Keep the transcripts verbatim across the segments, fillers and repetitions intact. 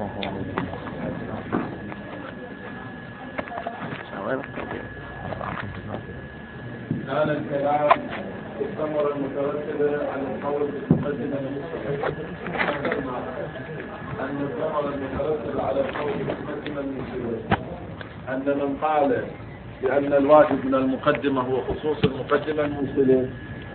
كان الكلام في الثمرة المترتبة على القول بالمقدمة المستقلة أن الثمرة المترتبة على القول بالمقدمة المستقلة أن من قال بأن الواجب من المقدمة هو خصوص المقدمة الموصلة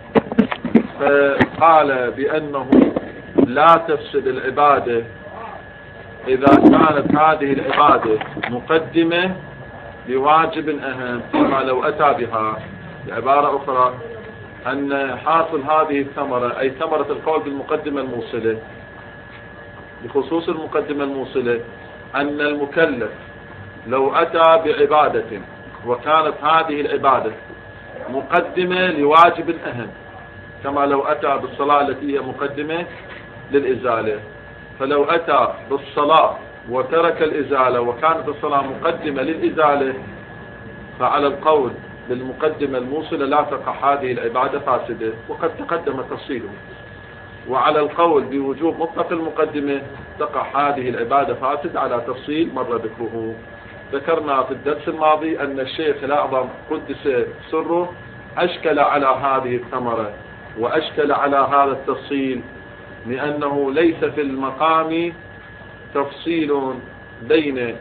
فقال بأنه لا تفسد العبادة إذا كانت هذه العبادة مقدمة لواجب أهم كما لو أتى بها. بعبارة أخرى أن حاصل هذه الثمرة أي ثمرة القول بالمقدمة الموصلة بخصوص المقدمة الموصلة أن المكلف لو أتى بعبادة وكانت هذه العبادة مقدمة لواجب أهم كما لو أتى بالصلاة التي هي مقدمة للإزالة، فلو أتى بالصلاة وترك الإزالة وكانت الصلاة مقدمة للإزالة فعلى القول بالمقدمة الموصلة لا تقع هذه العبادة فاسدة وقد تقدم تفصيله، وعلى القول بوجوب مطلق المقدمة تقع هذه العبادة فاسدة على تفصيل مر ذكره. ذكرنا في الدرس الماضي أن الشيخ الأعظم قدس سره أشكل على هذه الثمرة وأشكل على هذا التفصيل لأنه ليس في المقام تفصيل بين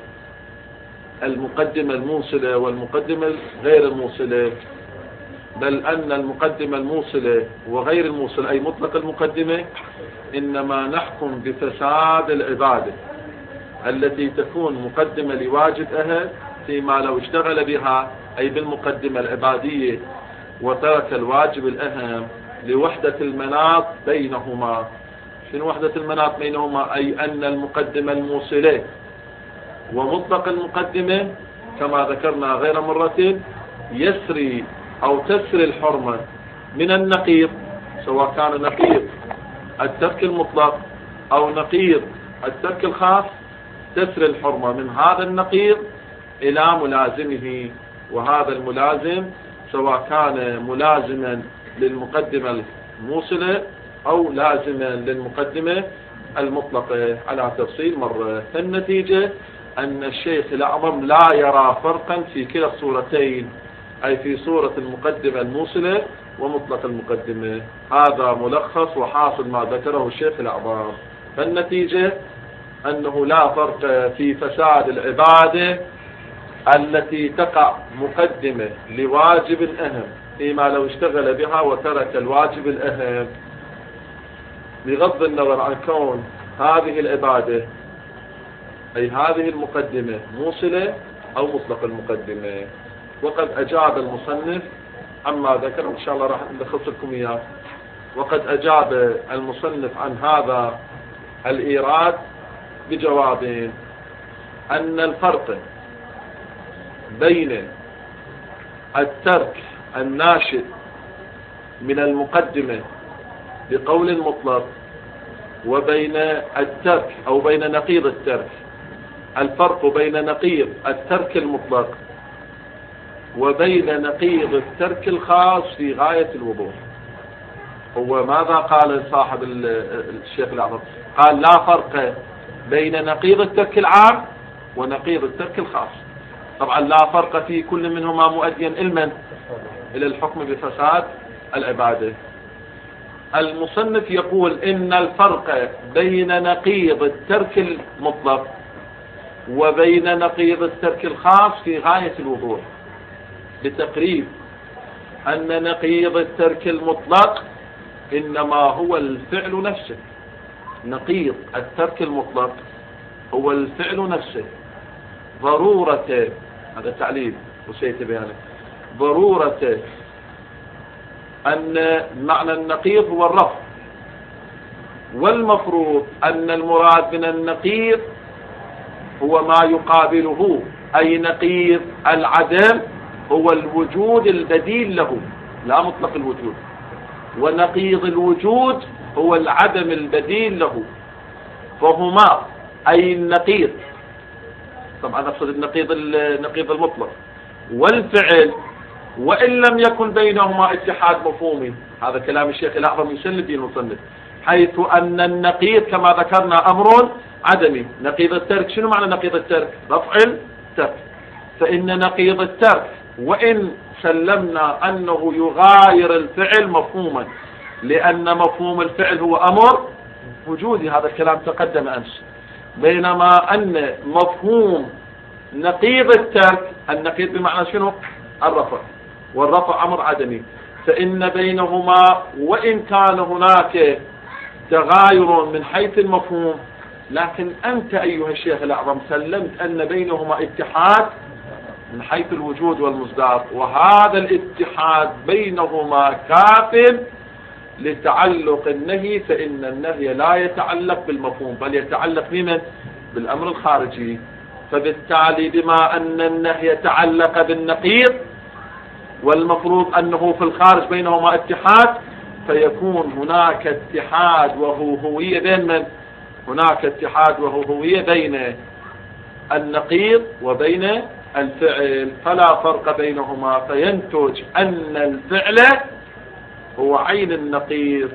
المقدمة الموصلة والمقدمة غير الموصلة، بل أن المقدمة الموصلة وغير الموصلة أي مطلق المقدمة إنما نحكم بفساد العبادة التي تكون مقدمة لواجب أهل فيما لو اشتغل بها أي بالمقدمة العبادية وترك الواجب الأهم لوحدة المناط بينهما. شنو وحدة المناط بينهما؟ أي أن المقدمة الموصلة ومطلق المقدمة كما ذكرنا غير مرة يسري أو تسري الحرمة من النقيض سواء كان نقيض الترك المطلق أو نقيض الترك الخاص، تسري الحرمة من هذا النقيض إلى ملازمه، وهذا الملازم سواء كان ملازما للمقدمة الموصلة أو لازما للمقدمة المطلقة على تفصيل مرة. فالنتيجة أن الشيخ الأعظم لا يرى فرقا في كلا الصورتين أي في صورة المقدمة الموصلة ومطلق المقدمة. هذا ملخص وحاصل ما ذكره الشيخ الأعظم. فالنتيجة أنه لا فرق في فساد العبادة التي تقع مقدمة لواجب أهم فيما لو اشتغل بها وترك الواجب الأهم بغض النظر عن كون هذه العبادة أي هذه المقدمة موصلة أو مطلق المقدمة. وقد أجاب المصنف عما ذكر إن شاء الله راح نلخص لكم إياه. وقد أجاب المصنف عن هذا الإيراد بجوابين: أن الفرق بين الترك الناشئ من المقدمة بقول مطلق وبين الترك أو بين نقيض الترك، الفرق بين نقيض الترك المطلق وبين نقيض الترك الخاص في غاية الوضوح. هو ماذا قال صاحب الشيخ الأعظم؟ قال لا فرق بين نقيض الترك العام ونقيض الترك الخاص. طبعا لا فرق في كل منهما مؤديا علما إلى الحكم بفساد العبادة. المصنف يقول إن الفرق بين نقيض الترك المطلق وبين نقيض الترك الخاص في غاية الوضوح، بتقريب أن نقيض الترك المطلق إنما هو الفعل نفسه. نقيض الترك المطلق هو الفعل نفسه، ضرورة هذا تعليل وسيت بيانه ضرورة أن معنى النقيض هو الرفض، والمفروض أن المراد من النقيض هو ما يقابله، أي نقيض العدم هو الوجود البديل له لا مطلق الوجود، ونقيض الوجود هو العدم البديل له، فهما أي النقيض طبعا نقصد النقيض النقيض المطلق والفعل وإن لم يكن بينهما اتحاد مفهومي. هذا كلام الشيخ الأعظم يسلم به المصنف. حيث أن النقيض كما ذكرنا أمر عدمي. نقيض الترك، شنو معنى نقيض الترك؟ رفع الترك. فإن نقيض الترك وإن سلمنا أنه يغاير الفعل مفهوما، لأن مفهوم الفعل هو أمر وجودي، هذا الكلام تقدم أمس، بينما أن مفهوم نقيض الترك، النقيض بمعنى شنو؟ الرفع، والرفع أمر عدمي. فإن بينهما وإن كان هناك تغاير من حيث المفهوم، لكن أنت أيها الشيخ الأعظم سلمت أن بينهما اتحاد من حيث الوجود والمصداق، وهذا الاتحاد بينهما كاف لتعلق النهي، فإن النهي لا يتعلق بالمفهوم بل يتعلق بمن؟ بالأمر الخارجي. فبالتالي بما أن النهي يتعلق بالنقيض والمفروض أنه في الخارج بينهما اتحاد، فيكون هناك اتحاد وهو هوية بين من؟ هناك اتحاد وهو هوية بين النقيض وبين الفعل، فلا فرق بينهما، فينتج أن الفعل هو عين النقيض.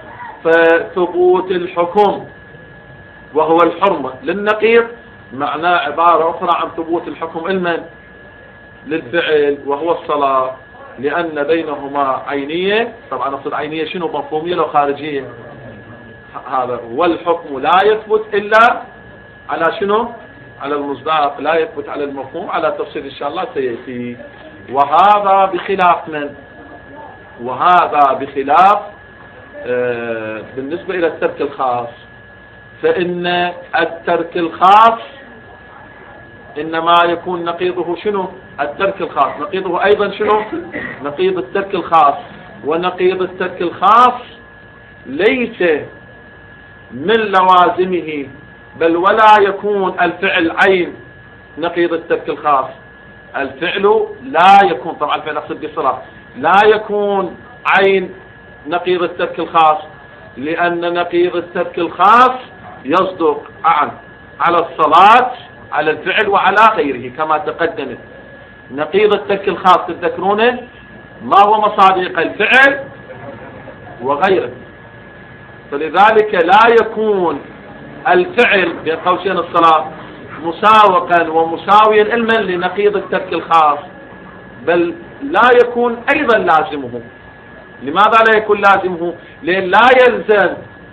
فثبوت الحكم وهو الحرمة للنقيض معناه عبارة أخرى عن ثبوت الحكم المن للفعل وهو الصلاة، لأن بينهما عينية. طبعا أقصد عينية شنو؟ مفهومية لو خارجية. هذا والحكم لا يثبت إلا على شنو؟ على المصداق، لا يثبت على المفهوم، على تفصيل إن شاء الله سيأتي. وهذا بخلاف من؟ وهذا بخلاف آه بالنسبة إلى الترك الخاص، فإن الترك الخاص إنما يكون نقيضه شنو؟ الترك الخاص، نقيضه أيضا شنو؟ نقيض الترك الخاص. ونقيض الترك الخاص ليس من لوازمه، بل ولا يكون الفعل عين نقيض الترك الخاص. الفعل لا يكون، طبعا الفعل أقصد بصراحة، لا يكون عين نقيض الترك الخاص، لأن نقيض الترك الخاص يصدق عن على الصلاة، على الفعل وعلى غيره كما تقدمت. نقيض الترك الخاص تذكرونه ما هو مصادق؟ الفعل وغيره. فلذلك لا يكون الفعل بين قوسين الصلاة مساوقا ومساويا علما لنقيض الترك الخاص، بل لا يكون أيضا لازمه. لماذا لا يكون لازمه؟ لأن لا يلزم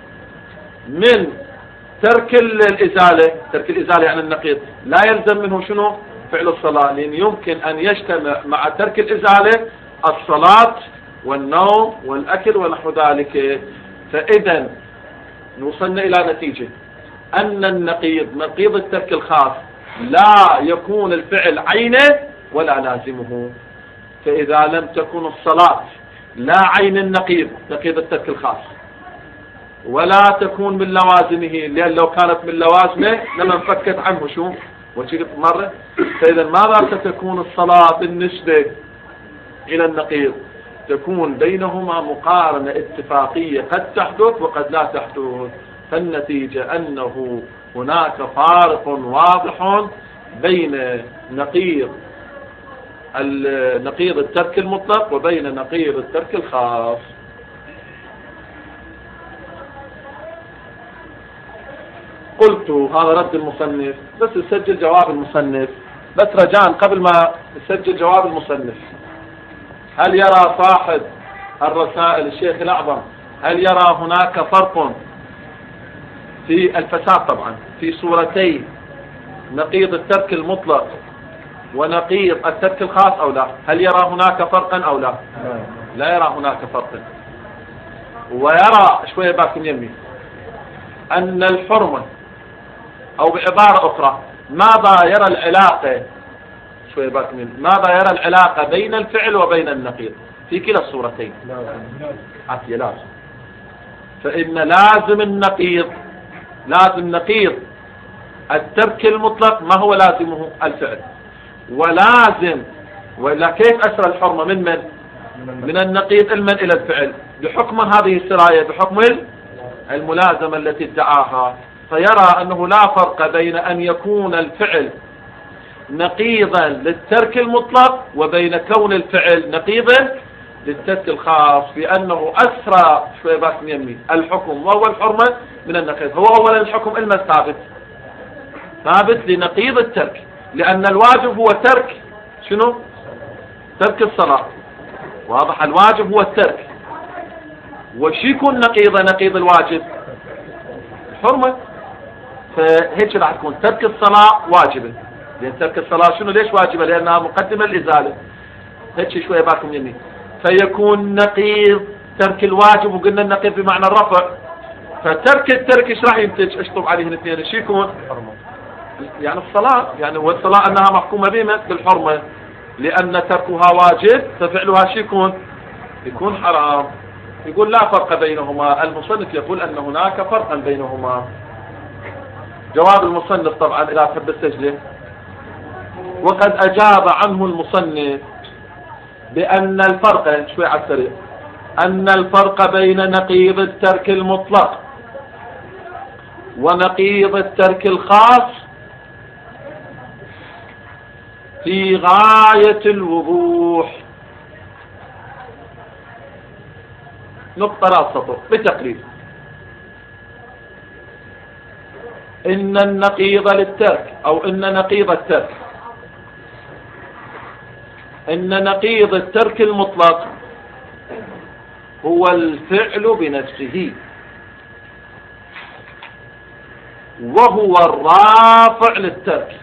من ترك الإزالة، ترك الإزالة يعني النقيض، لا يلزم منه شنو؟ فعل الصلاة، لأن يمكن أن يجتمع مع ترك الإزالة الصلاة والنوم والأكل ونحو ذلك. فإذا وصلنا إلى نتيجة أن النقيض نقيض الترك الخاص لا يكون الفعل عينه ولا لازمه. فإذا لم تكن الصلاة لا عين النقيض نقيض الترك الخاص، ولا تكون من لوازمه، لأن لو كانت من لوازمه لما انفكت عنه شو وشيء مرة. فإذا ماذا ستكون الصلاة بالنسبة إلى النقيض؟ تكون بينهما مقارنة اتفاقية قد تحدث وقد لا تحدث. فالنتيجة أنه هناك فارق واضح بين نقيض نقيض الترك المطلق وبين نقيض الترك الخاص. قلت هذا رد المصنف، بس نسجل جواب المصنف، بس رجاء قبل ما نسجل جواب المصنف، هل يرى صاحب الرسائل الشيخ الأعظم هل يرى هناك فرق في الفساد طبعا في صورتي نقيض الترك المطلق ونقيض الترك الخاص أو لا؟ هل يرى هناك فرقا أو لا؟ لا يرى هناك فرقا. ويرى شوية باكم يمي أن الحرمة، أو بعبارة أخرى ماذا يرى العلاقة شوية باكم يمي ماذا يرى العلاقة بين الفعل وبين النقيض في كلا الصورتين؟ عطية لازم. فإن لازم النقيض لازم نقيض الترك المطلق ما هو لازمه؟ الفعل. ولازم ولا كيف أسرى الحرمة من من؟ من النقيض المن إلى الفعل بحكم هذه السراية، بحكم الملازمة التي ادعاها. فيرى أنه لا فرق بين أن يكون الفعل نقيضا للترك المطلق وبين كون الفعل نقيضا للترك الخاص بأنه أسرى شوي باك يمي الحكم وهو الحرمة من النقيض. هو أولا الحكم إلما ثابت ثابت لنقيض الترك، لأن الواجب هو ترك شنو؟ ترك الصلاة. واضح؟ الواجب هو الترك. وش يكون نقيضه نقيض الواجب؟ الحرمة. فهيك راح تكون ترك الصلاة واجبة، لأن ترك الصلاة شنو ليش واجبة؟ لأنها مقدمة الإزالة. هيك شوية باكم يمين. فيكون نقيض ترك الواجب، وقلنا النقيض بمعنى الرفع. فترك الترك ايش راح ينتج؟ اشطب عليه الاثنين ايش يكون؟ يعني الصلاة، يعني والصلاة أنها محكومة بما بالحرمة، لأن تركها واجب ففعلها شو يكون؟ يكون حرام. يقول لا فرق بينهما. المصنف يقول أن هناك فرقا بينهما. جواب المصنف طبعا إذا تحب السجلة، وقد أجاب عنه المصنف بأن الفرق شوي على السريع أن الفرق بين نقيض الترك المطلق ونقيض الترك الخاص في غاية الوضوح. نقطة لا سطر بتقريب. إن النقيض للترك أو إن نقيض الترك إن نقيض الترك المطلق هو الفعل بنفسه، وهو الرافع للترك.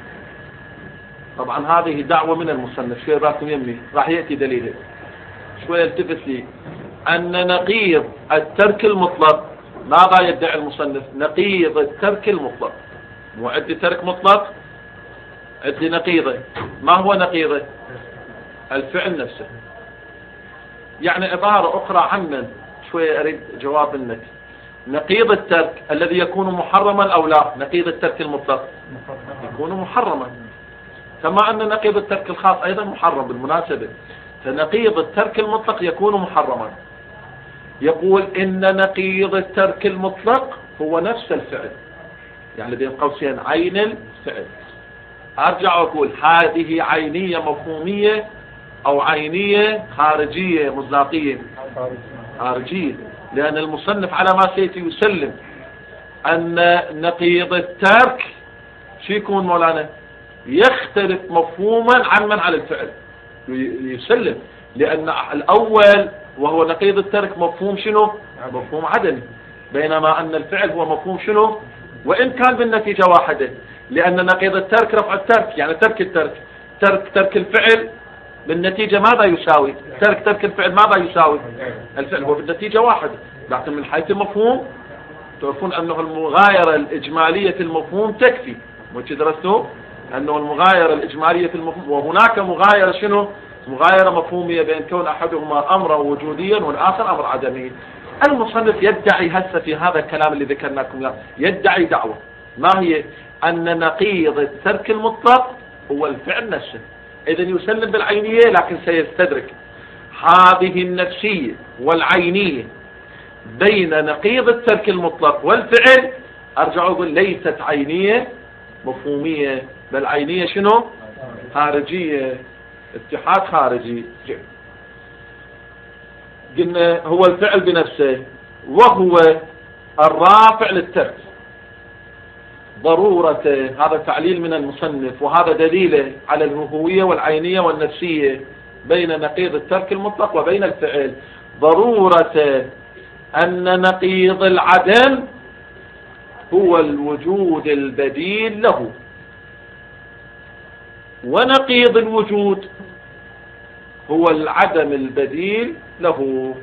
طبعا هذه دعوة من المصنف. شوية باكم يمي راح يأتي دليله. شوية التفت لي أن نقيض الترك المطلق، ماذا يدعي المصنف؟ نقيض الترك المطلق. مو عندي ترك مطلق، عندي نقيضه. ما هو نقيضه؟ الفعل نفسه. يعني عبارة أخرى عمن شوية أريد جواب منك. نقيض الترك الذي يكون محرما أو لا؟ نقيض الترك المطلق يكون محرما، كما أن نقيض الترك الخاص أيضا محرم بالمناسبة. فنقيض الترك المطلق يكون محرما. يقول إن نقيض الترك المطلق هو نفس الفعل، يعني بين قوسين عين الفعل. أرجع وأقول هذه عينية مفهومية أو عينية خارجية مصداقية؟ خارجية، لأن المصنف على ما سيأتي يسلم أن نقيض الترك شو يكون مولانا؟ يختلف مفهوما عمن على الفعل. يسلم لأن الأول وهو نقيض الترك مفهوم شنو؟ مفهوم عدمي، بينما أن الفعل هو مفهوم شنو؟ وإن كان بالنتيجة واحدة، لأن نقيض الترك رفع الترك، يعني ترك الترك. ترك ترك الفعل بالنتيجة ماذا يساوي؟ ترك ترك الفعل ماذا يساوي؟ الفعل هو بالنتيجة واحدة، لكن من حيث المفهوم تعرفون أنه المغايرة الإجمالية في المفهوم تكفي. وش درستوا؟ أنه المغايرة الإجمالية في المفهوم، وهناك مغايرة شنو؟ مغايرة مفهومية بين كون أحدهما أمرا وجوديا والآخر أمر عدمي. المصنف يدعي هسه في هذا الكلام اللي ذكرناكم له، يدعي دعوة ما هي؟ أن نقيض الترك المطلق هو الفعل نفسه. إذا يسلم بالعينية، لكن سيستدرك هذه النفسية والعينية بين نقيض الترك المطلق والفعل. أرجع أقول ليست عينية مفهومية، بل عينية شنو؟ خارجية، اتحاد خارجي. قلنا هو الفعل بنفسه وهو الرافع للترك ضرورة. هذا تعليل من المصنف، وهذا دليله على الهوية والعينية والنفسية بين نقيض الترك المطلق وبين الفعل. ضرورة أن نقيض العدم هو الوجود البديل له، ونقيض الوجود هو العدم البديل له.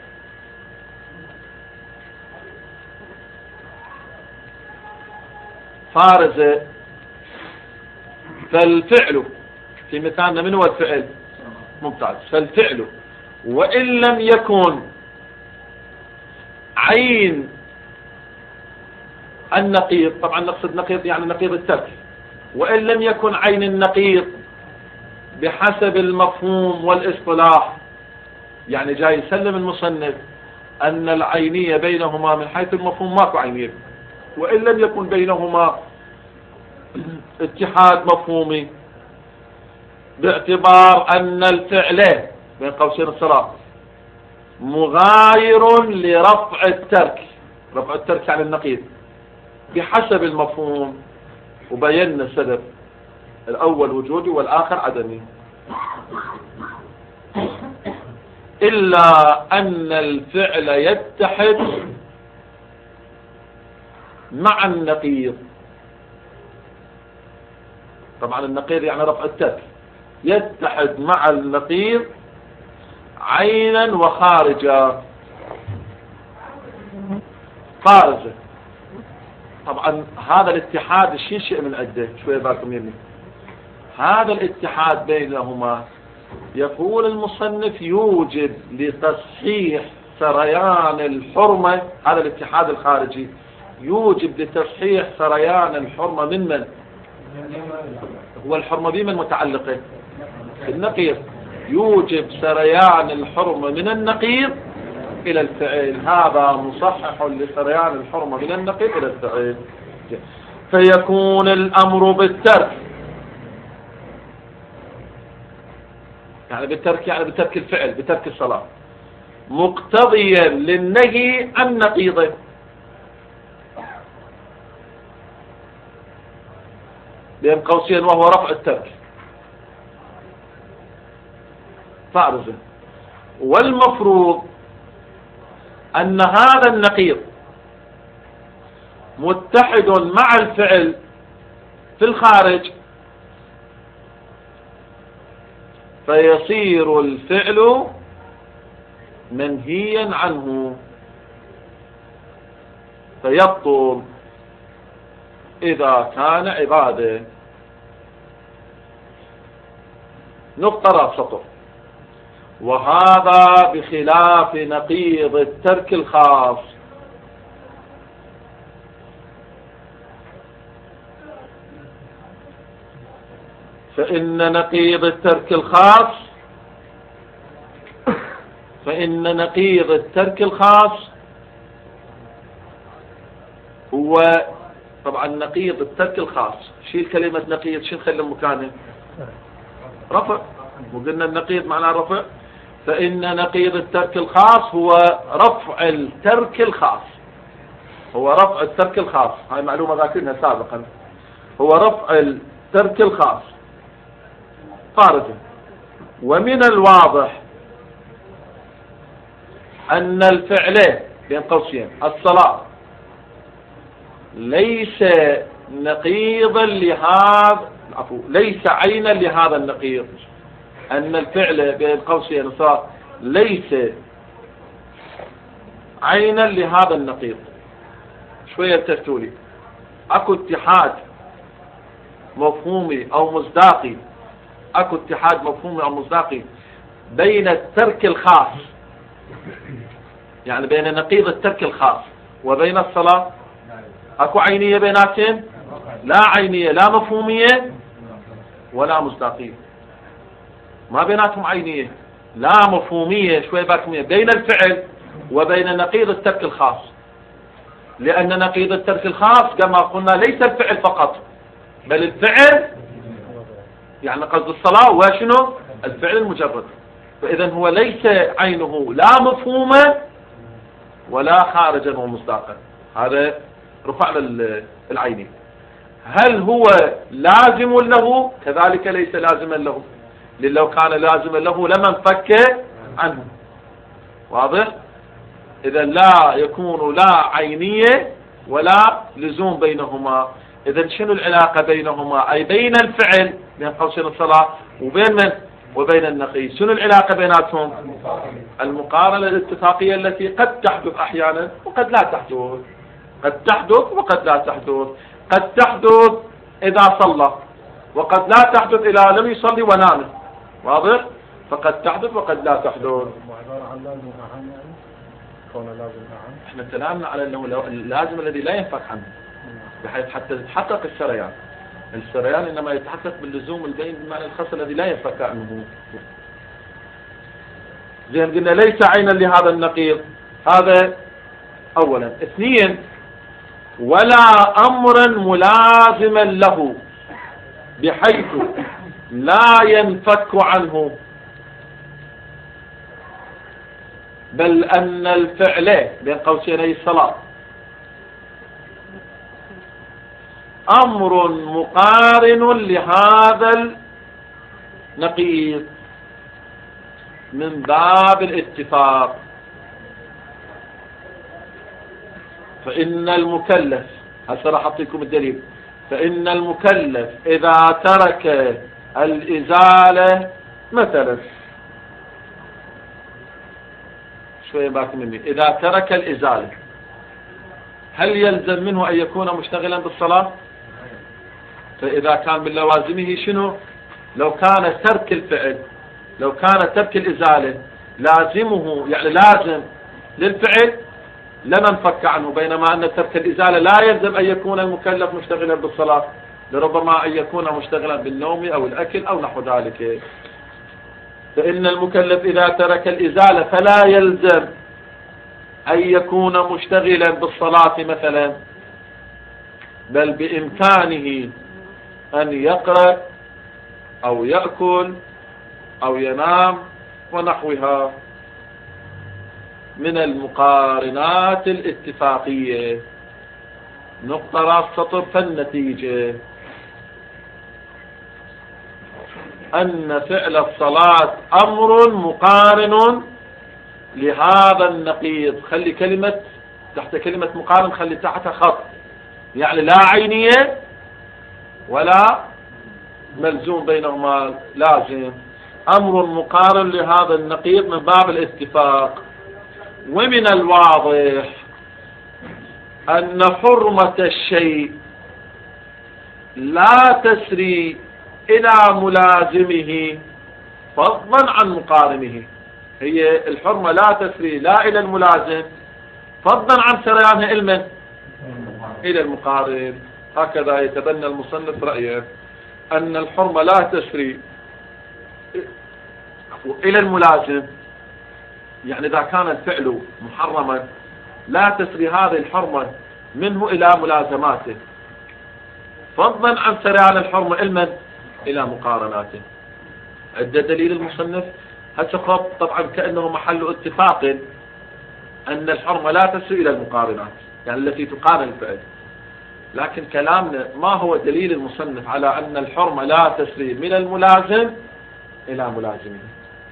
فارزة. فالفعل في مثالنا من هو الفعل؟ ممتاز. فالفعل وإن لم يكن عين النقيض، طبعا نقصد نقيض يعني نقيض الترك، وإن لم يكن عين النقيض بحسب المفهوم والاصطلاح، يعني جاي يسلم المصنف أن العينية بينهما من حيث المفهوم ماكو عينية، وإن لم يكن بينهما اتحاد مفهومي باعتبار أن الفعل بين قوسين الصلاة مغاير لرفع الترك. رفع الترك عن النقيض بحسب المفهوم، وبينا السبب، الأول وجودي والآخر عدمي. إلا أن الفعل يتحد مع النقيض. طبعا النقيض يعني رفع الترك، يتحد مع النقيض عينا وخارجا. خارجا طبعا هذا الاتحاد شيء شيء من عده، شوية بالكم يمين. هذا الاتحاد بينهما يقول المصنف يوجب لتصحيح سريان الحرمة. هذا الاتحاد الخارجي يوجب لتصحيح سريان الحرمة من من؟ هو الحرمة بمن متعلقة؟ النقيض. يوجب سريان الحرمة من النقيض إلى الفعل. هذا مصحح لسريان الحرمة من النقيض إلى الفعل. فيكون الأمر بالترك، يعني بالترك يعني بترك الفعل، بترك الصلاة، مقتضيا للنهي عن نقيضه. بين قوسين وهو رفع الترك فارزة. والمفروض أن هذا النقيض متحد مع الفعل في الخارج، فيصير الفعل منهيا عنه، فيبطل إذا كان عبادة. نقطة راس سطر. وهذا بخلاف نقيض الترك الخاص. فإن نقيض الترك الخاص فإن نقيض الترك الخاص هو طبعا نقيض الترك الخاص. شيل كلمة نقيض، شيل خلي مكانه رفع، وقلنا النقيض معناه رفع. فإن نقيض الترك الخاص هو رفع الترك الخاص، هو رفع الترك الخاص. هاي معلومة ذاكرينها سابقا. هو رفع الترك الخاص خارجا. ومن الواضح أن الفعل بين قوسين الصلاة ليس نقيضا لهذا، عفوا ليس عينا لهذا النقيض. أن الفعل بين قوسين الصلاة ليس عينا لهذا النقيض. شوية تفتولي. أكو اتحاد مفهومي أو مصداقي، أكو اتحاد مفهومي أو مصداقي بين الترك الخاص، يعني بين نقيض الترك الخاص وبين الصلاة. أكو عينية بيناتهم؟ لا عينية، لا مفهومية ولا مصداقية. ما بيناتهم عينية لا مفهومية. شوي باكمية بين الفعل وبين نقيض الترك الخاص. لأن نقيض الترك الخاص كما قلنا ليس الفعل فقط، بل الفعل يعني قصد الصلاة وشنو؟ الفعل المجرد. فإذا هو ليس عينه لا مفهوما ولا خارجا ومصداقا. هذا رفع العيني. هل هو لازم له؟ كذلك ليس لازما له، لأن لو كان لازما له لما انفك عنه. واضح؟ إذا لا يكون لا عينية ولا لزوم بينهما. إذا شنو العلاقة بينهما؟ أي بين الفعل بين قوسين الصلاة وبين من؟ وبين النقيض. شنو العلاقة بيناتهم؟ المقارنة الاتفاقية التي قد تحدث أحيانا وقد لا تحدث. قد تحدث وقد لا تحدث. قد تحدث إذا صلى، وقد لا تحدث إذا لم يصلي ونام. واضح؟ فقد تحدث وقد لا تحدث. احنا كلامنا على انه اللازم الذي لا ينفك عنه، بحيث حتى يتحقق السريان. السريان انما يتحقق باللزوم البين بمعنى الخاص الذي لا ينفك عنه. زين، قلنا ليس عينا لهذا النقيض. هذا اولا. اثنين، ولا امرا ملازما له بحيث لا ينفك عنه. بل أن الفعل بين قوسين أي الصلاة أمر مقارن لهذا النقيض من باب الاتفاق. فإن المكلف، هسه راح أعطيكم الدليل، فإن المكلف إذا ترك الإزالة مثلا، شوية باقي مني، إذا ترك الإزالة هل يلزم منه أن يكون مشتغلا بالصلاة؟ فإذا كان من لوازمه شنو؟ لو كان ترك الفعل، لو كان ترك الإزالة لازمه، يعني لازم للفعل لما انفك عنه، بينما أن ترك الإزالة لا يلزم أن يكون المكلف مشتغلا بالصلاة، لربما أن يكون مشتغلا بالنوم أو الأكل أو نحو ذلك. فإن المكلف إذا ترك الإزالة فلا يلزم أن يكون مشتغلا بالصلاة مثلا، بل بإمكانه أن يقرأ أو يأكل أو ينام ونحوها من المقارنات الاتفاقية. نقطة راس سطر. فالنتيجة أن فعل الصلاة أمر مقارن لهذا النقيض. خلي كلمة تحت كلمة مقارن، خلي تحتها خط، يعني لا عينية ولا ملزوم بينهما، لازم أمر مقارن لهذا النقيض من باب الاتفاق. ومن الواضح أن حرمة الشيء لا تسري إلى ملازمه فضلا عن مقارنه. هي الحرمة لا تسري لا إلى الملازم فضلا عن سريانها علما إلى المقارن. هكذا يتبنى المصنف رأيه أن الحرمة لا تسري إلى الملازم، يعني إذا كان الفعل محرما لا تسري هذه الحرمة منه إلى ملازماته فضلا عن سريان الحرمة علما إلى مقارناته. عدة دليل المصنف. هسه طبعا كأنه محل اتفاق أن الحرمة لا تسري إلى المقارنات، يعني التي تقارن الفعل، لكن كلامنا ما هو دليل المصنف على أن الحرمة لا تسري من الملازم إلى ملازمه.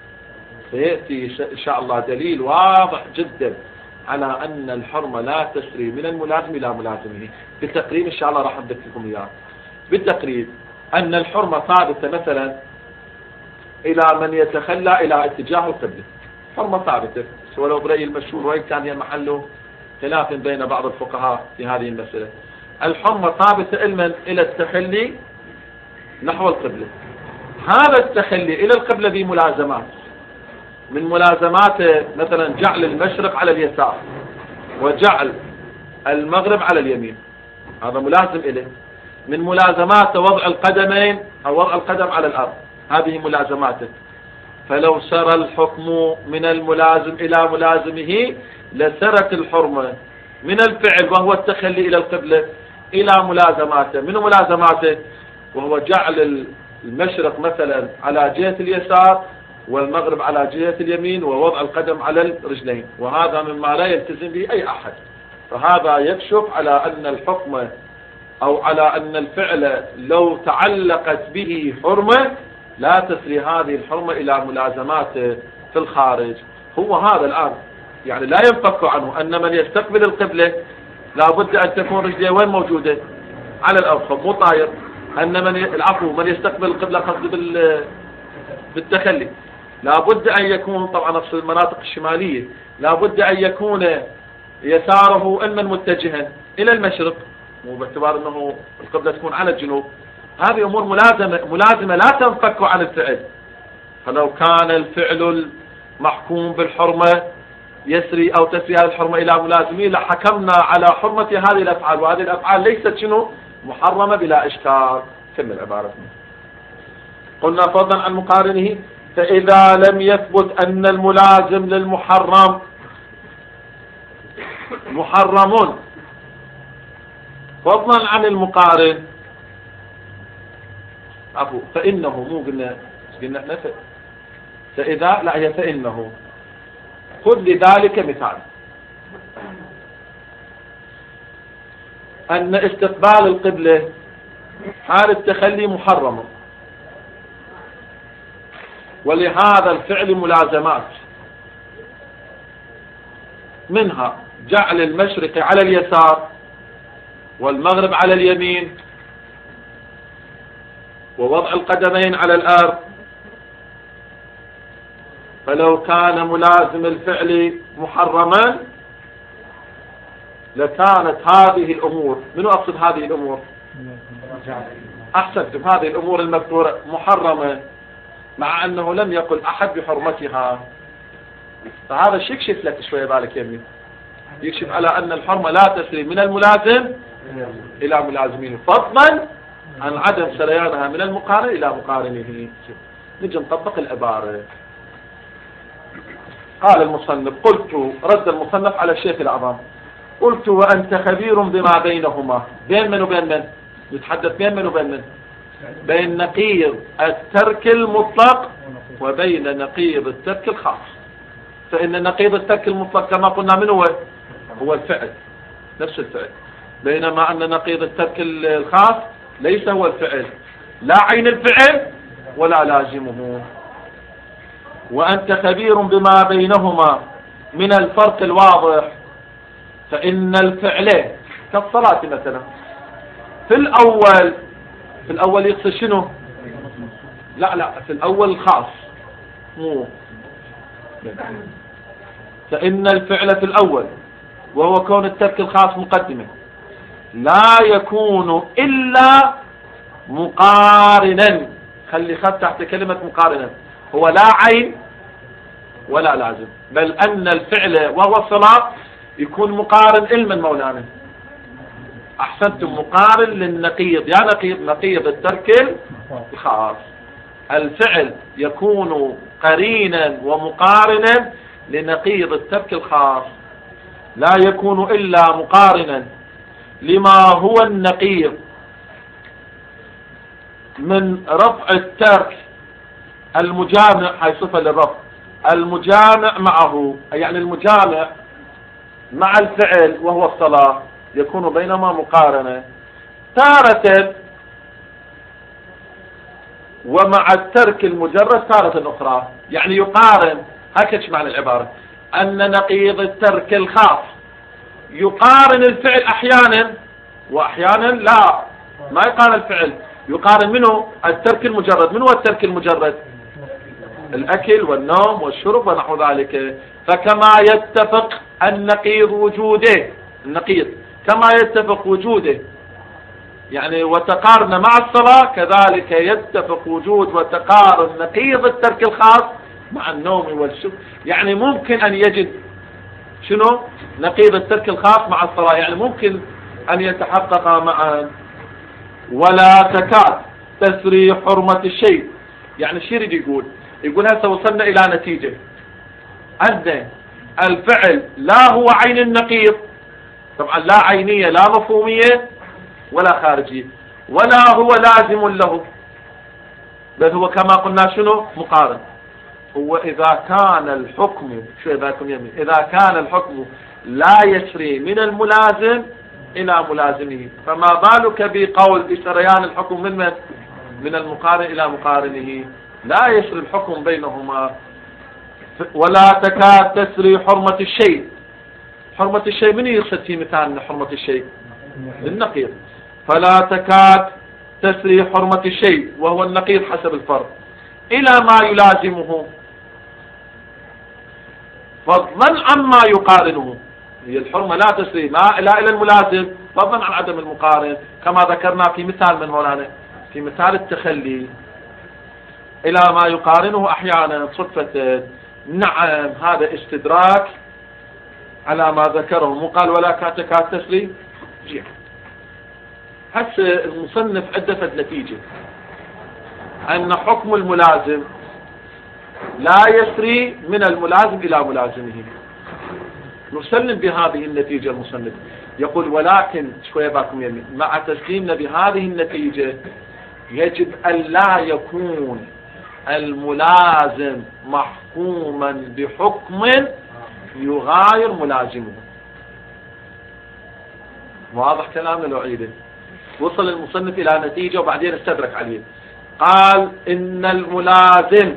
سيأتي إن شاء الله دليل واضح جدا على أن الحرمة لا تسري من الملازم إلى ملازمه. بالتقريب إن شاء الله راح أذكركم إياه. بالتقريب أن الحرمة ثابتة مثلا إلى من يتخلى إلى اتجاه القبلة، حرمة ثابتة، ولو برأي المشهور، وإن كان هي محله خلاف بين بعض الفقهاء في هذه المسألة. الحرمة ثابتة علما إلى التخلي نحو القبلة. هذا التخلي إلى القبلة ذي ملازمات، من ملازماته مثلا جعل المشرق على اليسار وجعل المغرب على اليمين، هذا ملازم إليه. من ملازماته وضع القدمين أو وضع القدم على الأرض، هذه ملازماته. فلو سر الحكم من الملازم إلى ملازمه لسرت الحرمة من الفعل وهو التخلي إلى القبلة إلى ملازماته. من ملازماته وهو جعل المشرق مثلا على جهة اليسار والمغرب على جهة اليمين ووضع القدم على الرجلين، وهذا مما لا يلتزم به أي أحد. فهذا يكشف على أن الحكم أو على أن الفعل لو تعلقت به حرمة لا تسري هذه الحرمة إلى ملازمات في الخارج. هو هذا الآن يعني لا ينفك عنه أن من يستقبل القبلة لابد أن تكون رجليه وين موجودة؟ على الأرض، مو طاير. أن من العفو من يستقبل القبلة قصد بالتخلي لابد أن يكون طبعا نفس المناطق الشمالية، لابد أن يكون يساره إما متجها إلى المشرق، وباعتبار أنه القبلة تكون على الجنوب. هذه أمور ملازمة ملازمة لا تنفك عن الفعل. فلو كان الفعل محكوم بالحرمة يسري أو تسري هذه الحرمة إلى ملازمين لحكمنا على حرمة هذه الأفعال، وهذه الأفعال ليست شنو محرمة بلا إشكال. كمل عبارة. قلنا فضلا عن مقارنه، فإذا لم يثبت أن الملازم للمحرم محرم فضلا عن المقارن، عفو فإنه، مو قلنا قلنا احنا فإذا لا هي فإنه خذ لذلك مثال، أن استقبال القبلة حال التخلي محرم، ولهذا الفعل ملازمات، منها جعل المشرق على اليسار والمغرب على اليمين، ووضع القدمين على الأرض. فلو كان ملازم الفعل محرما لكانت هذه الأمور، منو أقصد هذه الأمور؟ أحسنتم، هذه الأمور المذكورة محرمة، مع أنه لم يقل أحد بحرمتها. فهذا الشيء يكشف لك شوية بالك يمين، يكشف على أن الحرمة لا تسري من الملازم إلى ملازمين، فضلا عن عدم سريانها من المقارن إلى مقارنه. نجي نطبق العبارة. قال المصنف، قلت، رد المصنف على الشيخ الأعظم، قلت وأنت خبير بما بينهما، بين من وبين من؟ نتحدث بين من وبين من؟ بين نقيض الترك المطلق وبين نقيض الترك الخاص. فإن نقيض الترك المطلق كما قلنا من هو؟ هو الفعل، نفس الفعل، بينما أن نقيض الترك الخاص ليس هو الفعل، لا عين الفعل ولا لازمه. وأنت خبير بما بينهما من الفرق الواضح، فإن الفعل كالصلاة مثلا، في الأول في الأول يقصد شنو؟ لا لا في الأول الخاص، مو فإن الفعل في الأول وهو كون الترك الخاص مقدمة لا يكون إلا مقارنا. خلي خط تحت كلمة مقارنا، هو لا عين ولا لازم، بل أن الفعل وهو الصلاة يكون مقارن علما مولانا. أحسنتم، مقارن للنقيض، يا نقيض نقيض الترك الخاص. الفعل يكون قرينا ومقارنا لنقيض الترك الخاص، لا يكون إلا مقارنا لما هو النقيض من رفع الترك المجامع، هاي صفة للرفع، المجامع معه، يعني المجامع مع الفعل وهو الصلاة يكون بينما مقارنة تارة، ومع الترك المجرد تارة أخرى. يعني يقارن، هكذا معنى العبارة، أن نقيض الترك الخاص يقارن الفعل أحيانا، وأحيانا لا، ما يقارن الفعل، يقارن منه الترك المجرد. من هو الترك المجرد؟ الأكل والنوم والشرب ونحو ذلك. فكما يتفق النقيض وجوده، النقيض كما يتفق وجوده يعني وتقارن مع الصلاة، كذلك يتفق وجود وتقارن نقيض الترك الخاص مع النوم والشرب. يعني ممكن أن يجد شنو نقيض الترك الخاص مع الصلاة، يعني ممكن أن يتحقق معا. ولا تكاد تسري حرمة الشيء، يعني شو يريد يقول؟ يقول هسه وصلنا إلى نتيجة أن الفعل لا هو عين النقيض، طبعا لا عينية لا مفهومية ولا خارجية، ولا هو لازم له، بل هو كما قلنا شنو مقارن. هو إذا كان الحكم شو ذاكم يمين، إذا كان الحكم لا يسري من الملازم إلى ملازمه، فما بالك بقول بسريان الحكم من من من المقارن إلى مقارنه، لا يسري الحكم بينهما. ولا تكاد تسري حرمة الشيء، حرمة الشيء من يقصد في مثال حرمة الشيء؟ النقيض. فلا تكاد تسري حرمة الشيء وهو النقيض حسب الفرق إلى ما يلازمه، فضلا عما يقارنه. هي الحرمة لا تسري ما لا إلى الملازم فضلا عن عدم المقارن، كما ذكرنا في مثال من هنا، في مثال التخلي إلى ما يقارنه أحيانا صدفة. نعم هذا استدراك على ما ذكره، مو قال ولا تكاد تسري. هسه المصنف أدفت نتيجة أن حكم الملازم لا يسري من الملازم إلى ملازمه. نسلم بهذه النتيجة. المصنف يقول ولكن شوية باكم يمين، مع تسليمنا بهذه النتيجة يجب أن لا يكون الملازم محكوما بحكم يغاير ملازمه. واضح كلامنا لو عيده؟ وصل المصنف إلى نتيجة وبعدين استدرك عليه. قال إن الملازم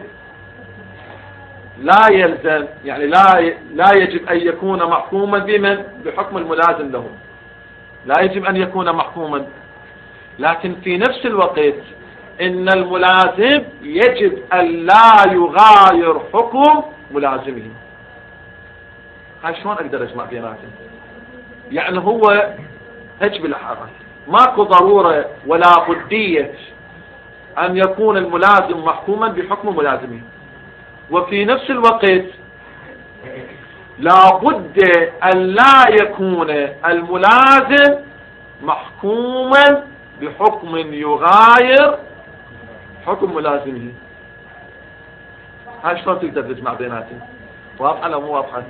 لا يلزم، يعني لا لا يجب أن يكون محكوما بمن؟ بحكم الملازم له، لا يجب أن يكون محكوما. لكن في نفس الوقت إن الملازم يجب أن لا يغاير حكم ملازمه. هاي شلون أقدر أجمع بيناتهم؟ يعني هو هج بالحرة، ماكو ضرورة ولا بدية أن يكون الملازم محكوما بحكم ملازمه، وفي نفس الوقت لا بد أن لا يكون الملازم محكوما بحكم يغاير حكم ملازمه. هاي شلون تقدر تجمع بيناتهم؟ واضحة ولا مو واضحة؟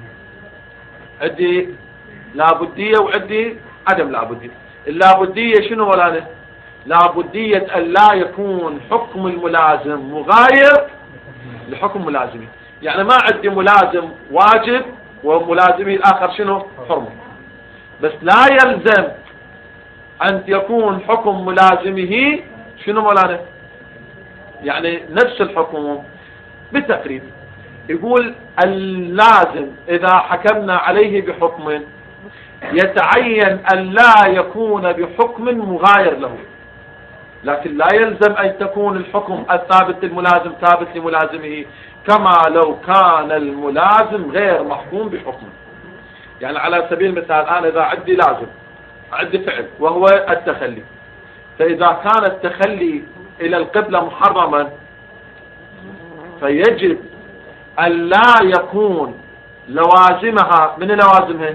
عندي لابدية وعندي عدم لابدية. اللابدية شنو ولا لابدية أن لا يكون حكم الملازم مغاير لحكم ملازمه. يعني ما عندي ملازم واجب وملازمه الآخر شنو؟ حرمة. بس لا يلزم أن يكون حكم ملازمه شنو مولانا؟ يعني نفس الحكم. بالتقريب يقول اللازم إذا حكمنا عليه بحكم يتعين أن لا يكون بحكم مغاير له، لكن لا يلزم أن تكون الحكم الثابت للملازم ثابت لملازمه، كما لو كان الملازم غير محكوم بحكم. يعني على سبيل المثال أنا إذا عندي لازم، عندي فعل وهو التخلي، فإذا كان التخلي إلى القبلة محرما فيجب أن لا يكون لوازمها من لوازمها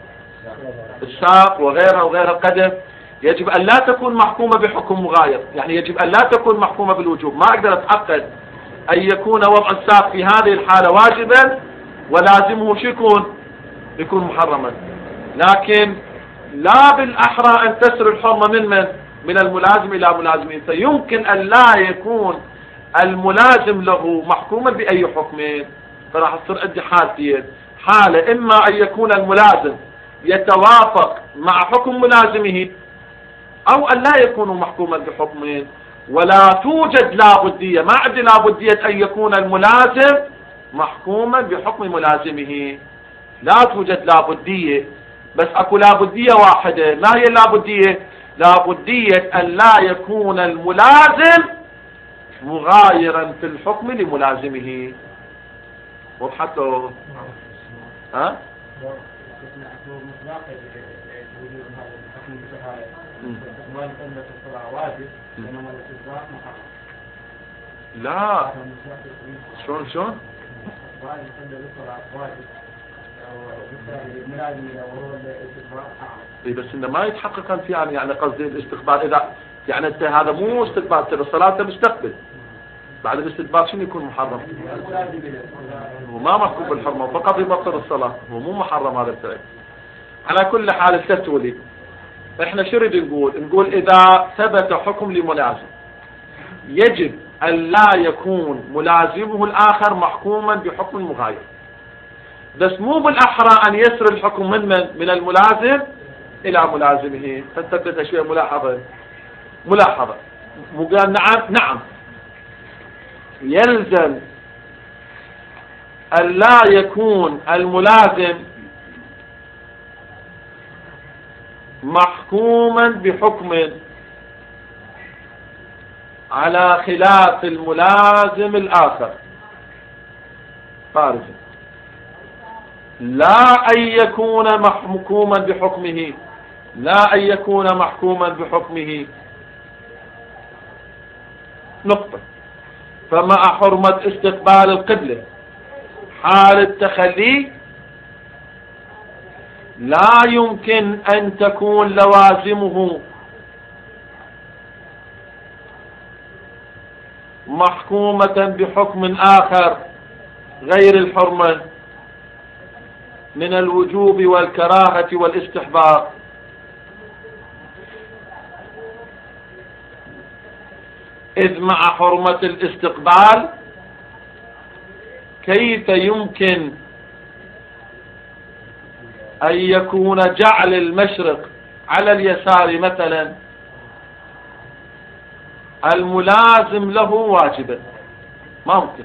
الساق وغيرها وغير القدم، يجب أن لا تكون محكومة بحكم مغاير. يعني يجب أن لا تكون محكومة بالوجوب. ما أقدر أتعقد أن يكون وضع الساق في هذه الحالة واجبا ولازمه شو يكون؟ يكون محرما. لكن لا بالأحرى أن تسر الحرمة من من؟ من الملازم إلى ملازمين. فيمكن أن لا يكون الملازم له محكوما بأي حكم، فراح تصير عندي حالتين: حالة إما أن يكون الملازم يتوافق مع حكم ملازمه، أو أن لا يكون محكوما بحكم، ولا توجد لابدية. ما عندي لابدية أن يكون الملازم محكوما بحكم ملازمه، لا توجد لابدية. بس أكو لابدية واحدة. ما هي اللابدية؟ لابدية أن لا يكون الملازم مغايرا في الحكم لملازمه. وضحت له؟ ها؟ لا شلون شلون؟ اي بس انه ما يتحقق في يعني يعني قصدي الاستقبال. اذا يعني انت هذا مو استقبال، ترى الصلاه مستقبل، بعد الاستقبال شنو يكون محرم؟ هو ما محكوم بالحرمه، فقط يبطل الصلاه، هو مو محرم هذا الفعل. على كل حال التفتوا لي، احنا شو نريد نقول؟ نقول اذا ثبت حكم لملازم يجب ان لا يكون ملازمه الاخر محكوما بحكم مغاير، بس مو بالاحرى ان يسر الحكم من من من الملازم الى ملازمه. فانتبه شويه ملاحظه ملاحظه مو قال نعم نعم يلزم ان لا يكون الملازم محكوما بحكم على خلاف الملازم الآخر خارجا، لا أن يكون محكوما بحكمه، لا أن يكون محكوما بحكمه نقطة. فمع حرمة استقبال القبلة حال التخلي لا يمكن أن تكون لوازمه محكومة بحكم آخر غير الحرمة من الوجوب والكراهة والاستحباب، إذ مع حرمة الاستقبال كيف يمكن أن يكون جعل المشرق على اليسار مثلا الملازم له واجبا، ما ممكن.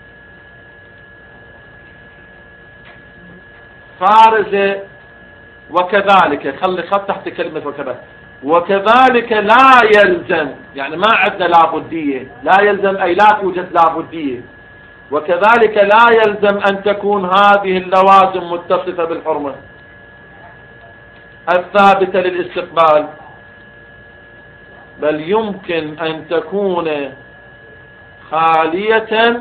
فارزة وكذلك، خلي خط تحت كلمة وكذلك، وكذلك لا يلزم، يعني ما عندنا لابدية، لا يلزم أي لا توجد لابدية، وكذلك لا يلزم أن تكون هذه اللوازم متصفة بالحرمة الثابتة للاستقبال، بل يمكن أن تكون خالية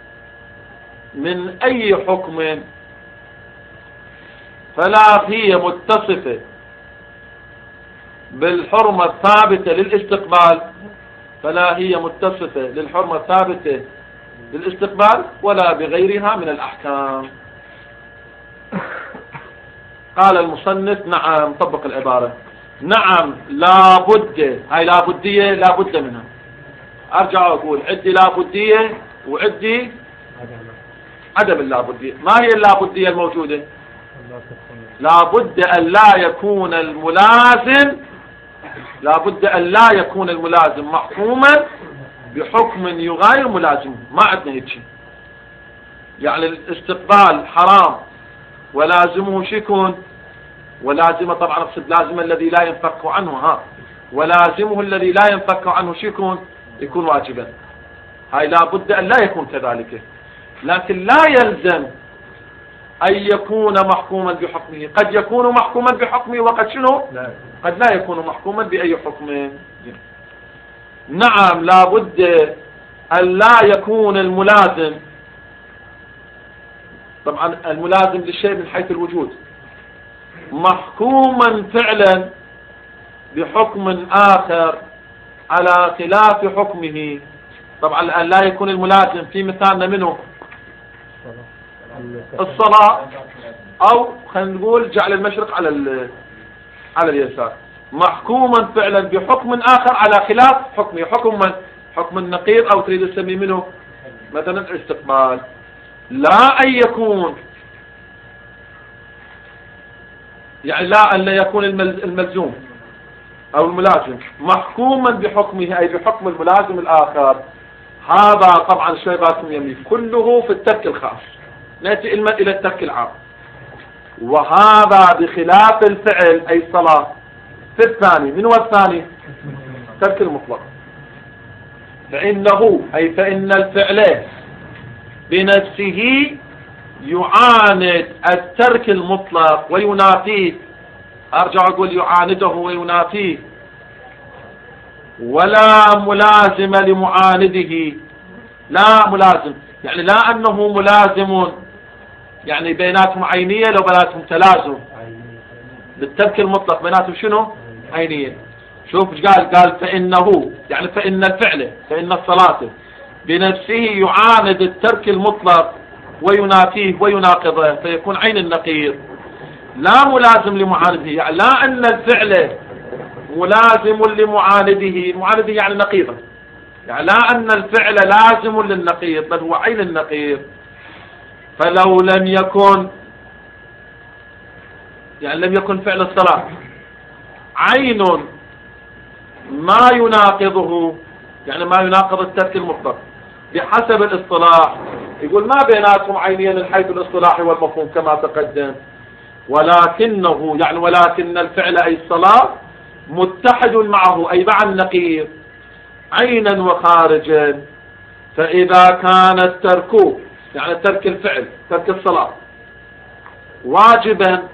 من أي حكم، فلا هي متصفة بالحرمة الثابتة للاستقبال، فلا هي متصفة للحرمة الثابتة للاستقبال ولا بغيرها من الأحكام. قال المصنف نعم، طبق العبارة، نعم لابد، هاي لابدية لابد منها. أرجع أقول عندي لابدية وعندي عدم اللابدية. ما هي اللابدية الموجودة؟ لابد أن لا يكون الملازم لابد أن لا يكون الملازم محكوما بحكم يغاير ملازمه. ما عندنا هيك شيء، يعني الاستقبال حرام ولازمه شكون، ولازمه طبعا اقصد لازم الذي لا ينفك عنه، ها ولازمه الذي لا ينفك عنه شكون يكون واجبا. هاي لابد أن لا يكون كذلك، لكن لا يلزم أن يكون محكوما بحكمه. قد يكون محكوما بحكمه وقد شنو لا. قد لا يكون محكوما بأي حكم. نعم لابد أن لا يكون الملازم، طبعا الملازم للشيء من حيث الوجود، محكوما فعلا بحكم آخر على خلاف حكمه. طبعا أن لا يكون الملازم في مثالنا منه الصلاة، أو خلينا نقول جعل المشرق على على اليسار، محكوما فعلا بحكم آخر على خلاف حكمه. حكم من؟ حكم النقيض، أو تريد تسمي منه مثلا الاستقبال. لا أن يكون، يعني لا أن لا يكون الملزوم أو الملازم محكوما بحكمه، أي بحكم الملازم الآخر. هذا طبعا شوي باسم يمي كله في الترك الخاص، نأتي إلى الترك العام. وهذا بخلاف الفعل أي الصلاة في الثاني. من هو الثاني؟ ترك المطلق. فإنه أي فإن الفعل بنفسه يعاند الترك المطلق وينافيه. أرجع أقول يعانده وينافيه، ولا ملازم لمعانده. لا ملازم، يعني لا أنه ملازم يعني بيناتهم عينية، لو بيناتهم تلازم للترك المطلق بيناتهم شنو؟ عينية. شوف ايش قال؟ قال فإنه، يعني فإن الفعل، فإن الصلاة بنفسه يعاند الترك المطلق وينافيه ويناقضه، فيكون عين النقيض. لا ملازم لمعانده، يعني لا أن الفعل ملازم لمعانده، معانده يعني نقيضه، يعني لا أن الفعل لازم للنقيض، بل هو عين النقيض. فلو لم يكن، يعني لم يكن فعل الصلاة عين ما يناقضه، يعني ما يناقض الترك المطلق بحسب الاصطلاح، يقول ما بيناتهم عينيا من حيث الاصطلاح والمفهوم كما تقدم، ولكنه يعني ولكن الفعل أي الصلاة متحد معه أي مع النقيض عينا وخارجا. فإذا كان الترك، يعني ترك الفعل، ترك الصلاة واجبا،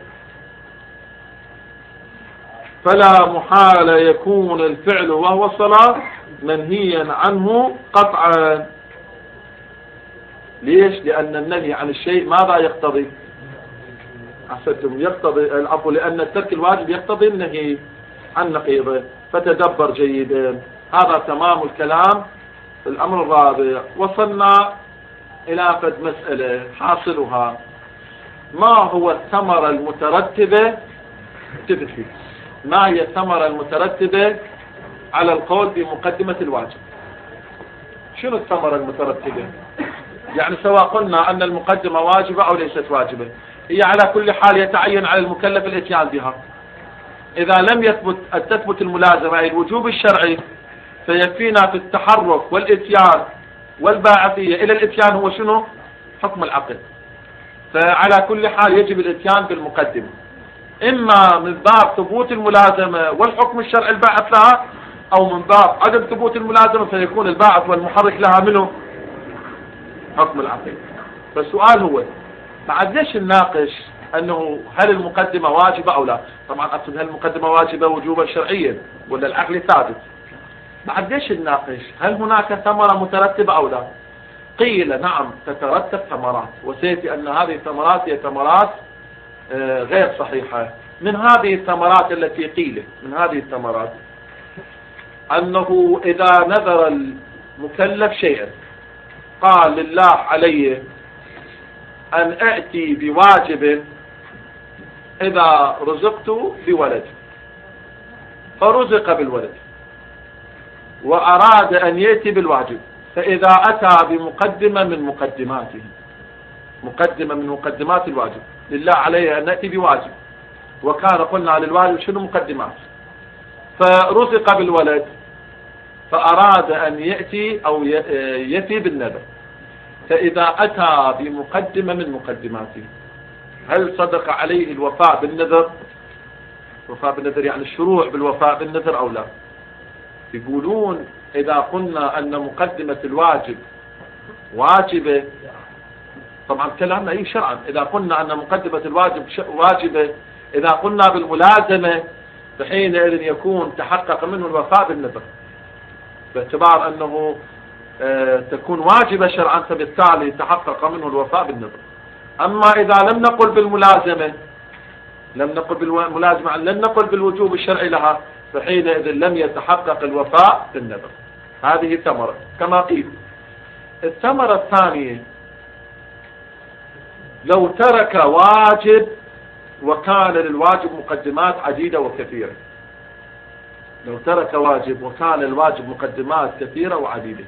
فلا محال يكون الفعل وهو الصلاة منهيا عنه قطعا. ليش؟ لأن النهي عن الشيء ماذا يقتضي؟ أحسنتم، يقتضي العفو، لأن الترك الواجب يقتضي النهي عن نقيضه. فتدبر جيدا. هذا تمام الكلام. الأمر الرابع، وصلنا إلى فد مسألة حاصلها ما هو الثمرة المترتبة، تدفي ما هي الثمرة المترتبة على القول بمقدمة الواجب؟ شنو الثمرة المترتبة؟ يعني سواء قلنا أن المقدمة واجبة أو ليست واجبة، هي على كل حال يتعين على المكلف الاتيان بها. إذا لم يثبت تثبت الملازمة أي الوجوب الشرعي، فيكفينا في التحرك والاتيان والباعثية إلى الاتيان هو شنو؟ حكم العقد. فعلى كل حال يجب الاتيان بالمقدمة، إما من باب ثبوت الملازمة والحكم الشرعي الباعث لها، أو من باب عدم ثبوت الملازمة فيكون الباعث والمحرك لها منه حكم العقد. فالسؤال هو بعد ليش نناقش أنه هل المقدمة واجبة أو لا؟ طبعا أقصد هل المقدمة واجبة وجوبا شرعيا ولا العقل ثابت؟ بعد ليش نناقش هل هناك ثمرة مترتبة أو لا؟ قيل نعم تترتب ثمرات، وسيأتي أن هذه الثمرات هي ثمرات غير صحيحة. من هذه الثمرات التي قيل من هذه الثمرات أنه إذا نذر المكلف شيئا قال لله علي أن أأتي بواجب إذا رزقت بولد، فرزق بالولد وأراد أن يأتي بالواجب، فإذا أتى بمقدمة من مقدماته مقدمة من مقدمات الواجب، لله علي أن نأتي بواجب، وكان قلنا للواجب شنو مقدمات، فرزق بالولد فأراد أن يأتي أو يأتي بالنذر، فإذا أتى بمقدمة من مقدماته هل صدق عليه الوفاء بالنذر؟ الوفاء بالنذر يعني الشروع بالوفاء بالنذر أو لا؟ يقولون إذا قلنا أن مقدمة الواجب واجبة، طبعا كلامنا أي شرعا، إذا قلنا أن مقدمة الواجب واجبة، إذا قلنا بالملازمة فحينئذ يكون تحقق منه الوفاء بالنذر باعتبار أنه آه تكون واجبة شرعا، فبالتالي تحقق منه الوفاء بالنذر. أما إذا لم نقل بالملازمة لم نقل بالملازمة لم نقل بالوجوب الشرعي لها، فحينئذ لم يتحقق الوفاء بالنذر. هذه ثمرة كما قيل. الثمرة الثانية لو ترك واجب وكان للواجب مقدمات عديدة وكثيرة، لو ترك واجب وكان الواجب مقدمات كثيرة وعديدة،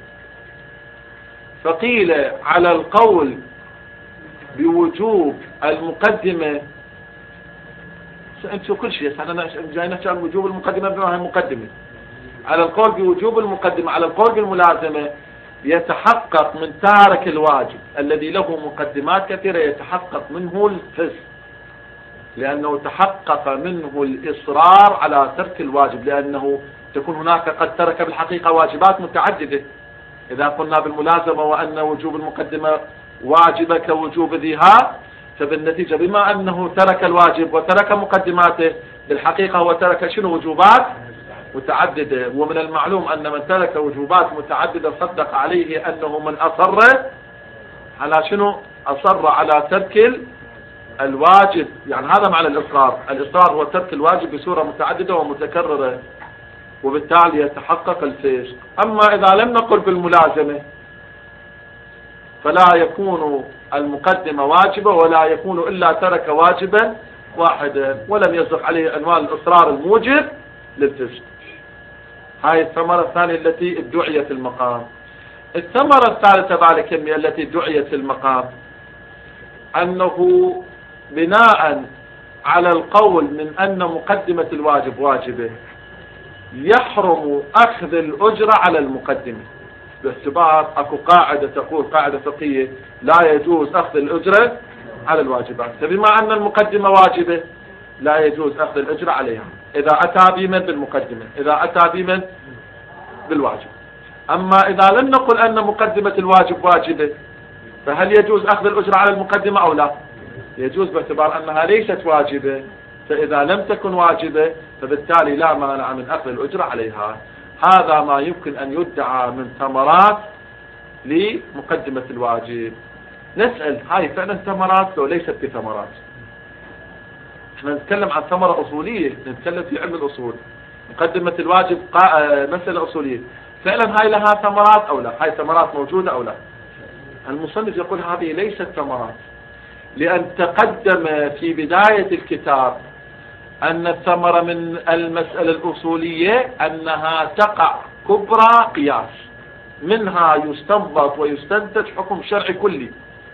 فقيل على القول بوجوب المقدمة، انتوا كل شيء احنا جاي نحكي عن وجوب المقدمة بما هي مقدمة، على القول بوجوب المقدمة على القول بالملازمة يتحقق من تارك الواجب الذي له مقدمات كثيرة يتحقق منه الفسق، لأنه تحقق منه الإصرار على ترك الواجب، لأنه تكون هناك قد ترك بالحقيقة واجبات متعددة. إذا قلنا بالملازمة وأن وجوب المقدمة واجبة كوجوب ذيها، فبالنتيجة بما أنه ترك الواجب وترك مقدماته بالحقيقة هو ترك شنو وجوبات متعددة. ومن المعلوم أن من ترك وجوبات متعددة صدق عليه أنه من أصر على شنو أصر على ترك الواجب، يعني هذا معنى الإصرار. الإصرار هو ترك الواجب بصورة متعددة ومتكررة، وبالتالي يتحقق الفسق. أما إذا لم نقل بالملازمة فلا يكون المقدمة واجبة ولا يكون إلا ترك واجبا واحدا ولم يصدق عليه عنوان الإصرار الموجب للفسق. هاي الثمرة الثانية التي ادعيت في المقام. الثمرة الثالثة بعد كمية التي ادعيت في المقام أنه بناء على القول من أن مقدمة الواجب واجبة يحرم أخذ الأجرة على المقدمة، باعتبار أكو قاعدة تقول قاعدة فقهية لا يجوز أخذ الأجرة على الواجبات، فبما أن المقدمة واجبة لا يجوز أخذ الأجرة عليها إذا أتى بمن بالمقدمة، إذا أتى بمن بالواجب. أما إذا لم نقل أن مقدمة الواجب واجبة فهل يجوز أخذ الأجرة على المقدمة أو لا؟ يجوز باعتبار أنها ليست واجبة، فإذا لم تكن واجبة فبالتالي لا مانع من أخذ الأجرة عليها. هذا ما يمكن أن يدعى من ثمرات لمقدمة الواجب. نسأل هاي فعلا ثمرات لو ليست بثمرات؟ احنا نتكلم عن ثمرة أصولية، نتكلم في علم الأصول. مقدمة الواجب مسألة أصولية، فعلا هاي لها ثمرات أو لا؟ هاي ثمرات موجودة أو لا؟ المصنف يقول هذه ليست ثمرات، لأن تقدم في بداية الكتاب أن الثمرة من المسألة الأصولية أنها تقع كبرى قياس، منها يستنبط ويستنتج حكم شرعي كلي،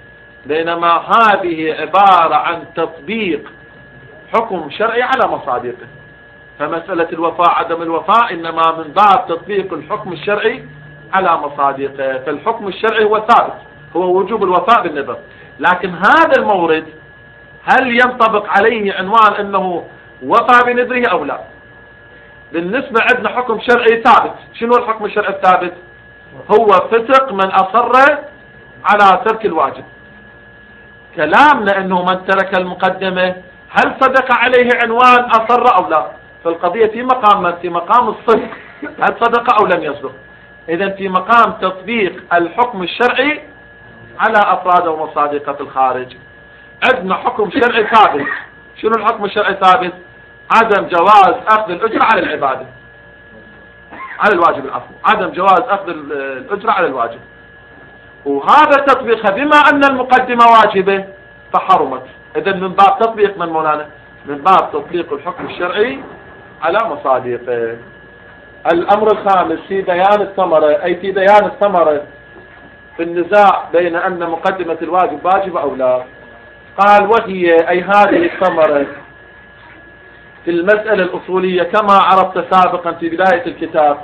بينما هذه عبارة عن تطبيق حكم شرعي على مصادقه. فمسألة الوفاء عدم الوفاء إنما من باب تطبيق الحكم الشرعي على مصادقه. فالحكم الشرعي هو ثابت، هو وجوب الوفاء بالنذر. لكن هذا المورد هل ينطبق عليه عنوان أنه وفى بنذره أو لا؟ بالنسبة عندنا حكم شرعي ثابت. شنو الحكم الشرعي الثابت؟ هو فسق من أصر على ترك الواجب. كلامنا أنه من ترك المقدمة هل صدق عليه عنوان أصر أو لا؟ فالقضية في مقام من؟ في مقام الصدق، هل صدق أو لم يصدق. إذن في مقام تطبيق الحكم الشرعي على أفراد ومصادقة في الخارج. عندنا حكم شرعي ثابت. شنو الحكم الشرعي الثابت؟ عدم جواز أخذ الأجرة على العبادة، على الواجب العفو، عدم جواز أخذ الأجرة على الواجب. وهذا تطبيقها بما أن المقدمة واجبة فحرمت. إذن من باب تطبيق من مولانا؟ من باب تطبيق الحكم الشرعي على مصادقه. الأمر الخامس في بيان الثمرة، أي في بيان الثمرة في النزاع بين أن مقدمة الواجب واجبة أو لا. قال وهي أي هذه الثمرة في المسألة الأصولية كما عرفت سابقا في بداية الكتاب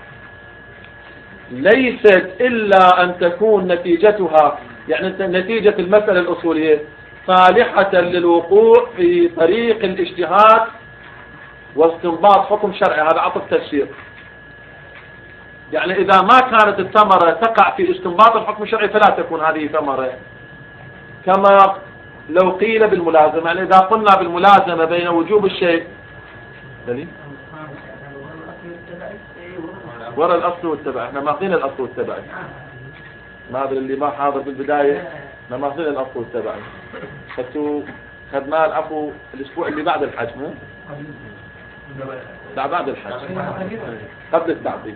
ليست إلا أن تكون نتيجتها، يعني نتيجة المسألة الأصولية صالحة للوقوع في طريق الاجتهاد واستنباط حكم شرعي. هذا عطف تفسير. يعني إذا ما كانت الثمرة تقع في استنباط الحكم الشرعي فلا تكون هذه ثمرة. كما لو قيل بالملازمة، يعني إذا قلنا بالملازمة بين وجوب الشيء دليل وراء الأصل والتبع. احنا ماخذين الأصل والتبع، ما أدري اللي ما حاضر بالبداية، احنا ماخذين الأصل والتبع. خدتوا خدناه العفو الأسبوع اللي بعد الحج، مو؟ لا بعد الحج قبل التعظيم.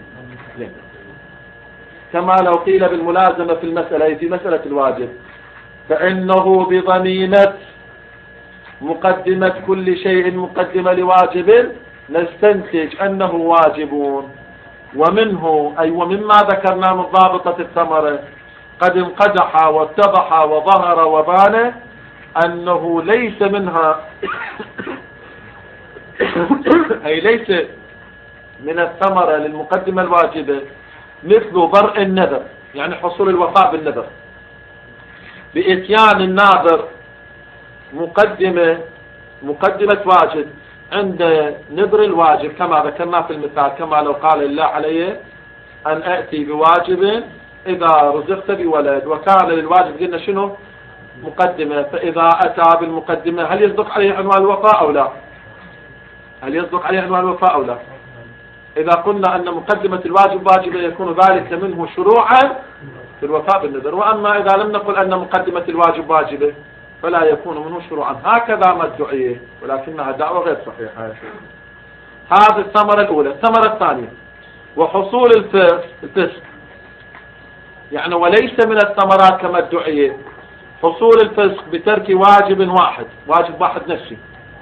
كما لو قيل بالملازمة في المسألة في مسألة الواجب فإنه بضميمة مقدمة كل شيء مقدمة لواجب نستنتج أنه واجبون. ومنه أي ومما ذكرنا من ضابطة الثمرة قد انقدح واتضح وظهر وبان أنه ليس منها أي ليس من الثمرة للمقدمة الواجبة مثل برء النذر، يعني حصول الوفاء بالنذر، بإتيان الناظر مقدمة مقدمة واجب عند نذر الواجب كما ذكرنا في المثال. كما لو قال الله علي أن أأتي بواجب إذا رزقت بولد، وكان للواجب قلنا شنو؟ مقدمة. فإذا أتى بالمقدمة هل يصدق عليه عنوان الوفاء أو لا؟ هل يصدق عليه عنوان الوفاء أو لا؟ إذا قلنا أن مقدمة الواجب واجبة يكون ذلك منه شروعا في الوفاء بالنذر. وأما إذا لم نقل أن مقدمة الواجب واجبة فلا يكون منه شروعا. هكذا ما ادعيه، ولكنها دعوة غير صحيحة. هذه الثمرة الأولى. الثمرة الثانية وحصول الفسق، يعني وليس من الثمرات كما ادعيه حصول الفسق بترك واجب واحد، واجب واحد نفسي